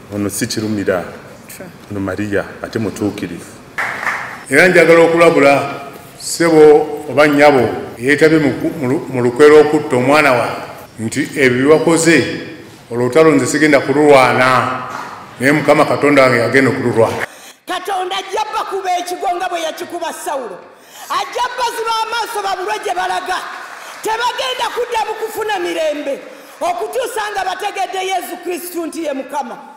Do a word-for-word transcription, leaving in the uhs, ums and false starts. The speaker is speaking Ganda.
ono si kirumira ono Maria ate mutuukirivu. Era njagala okulabula ssebo oba nnyabo yeetabye mu lukwero okutta omwana wa nti ebyo biwakoze olutalo nze sigenda kululwana naye Mukama Katonda wange yagenda okululwana. Katonda ajja bakuba ekigonga bwe yakikuba Sawulo, ajja baziba amaaso babulwe gye balaga, tebagenda kudda mu kufuna mirembe okutuusa nga bategedde Yesu Kristo nti ye Mukama.